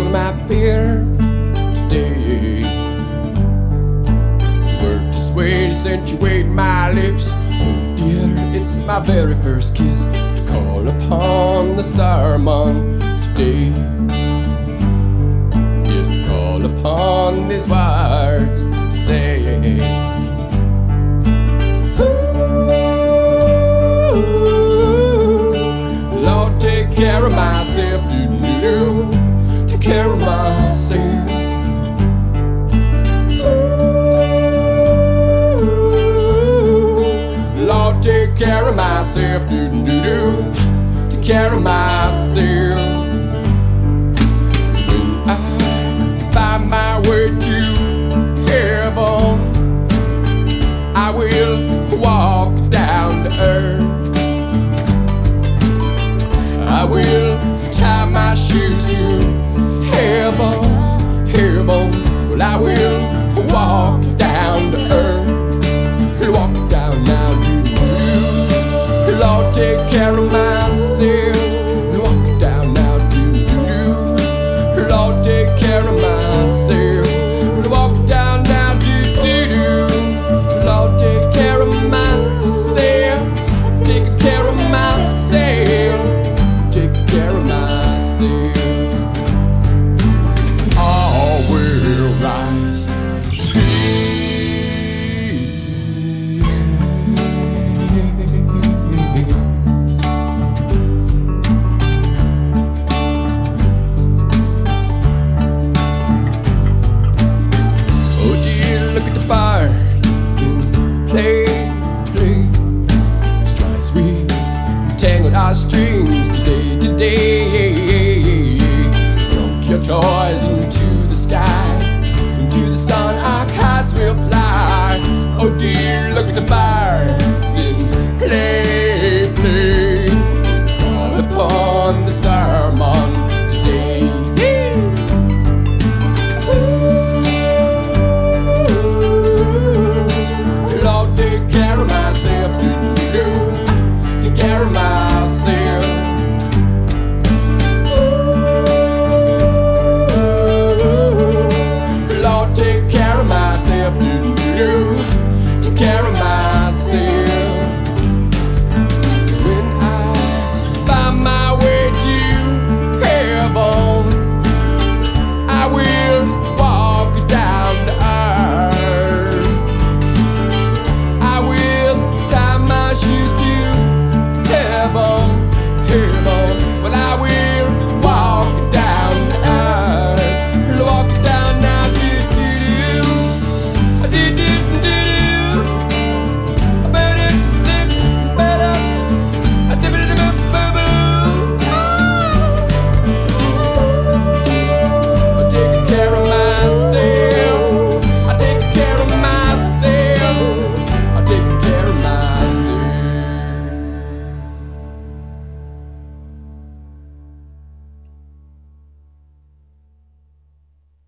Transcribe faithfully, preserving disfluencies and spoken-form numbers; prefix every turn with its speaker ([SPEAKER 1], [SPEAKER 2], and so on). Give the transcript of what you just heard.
[SPEAKER 1] down my beer today. Work this way to accentuate my lips. Oh dear, it's my very first kiss to call upon the sermon today. Yes, to call upon these words to say. Lord, take care of myself, do-do-do. Take care of myself. Lord, take care of myself, do-do-do. Take care of myself. When I find my way to heaven, I will walk down to earth. I will tie my shoes to heaven, heaven. Well, I will walk down to earth. Walk down now, do-do-do. Lord, take care of myself. Walk down now, do-do-do. Lord, take care of myself. Walk down now, do-do-do. Lord, take care of myself. Take care of myself. Take care of myself. All will rise to be. Oh dear, look at the bar in play, play. Let's try sweet, tangled our strings today, today. Throw your toys into the sky, into the sun our kites will fly. Oh dear, look at the bar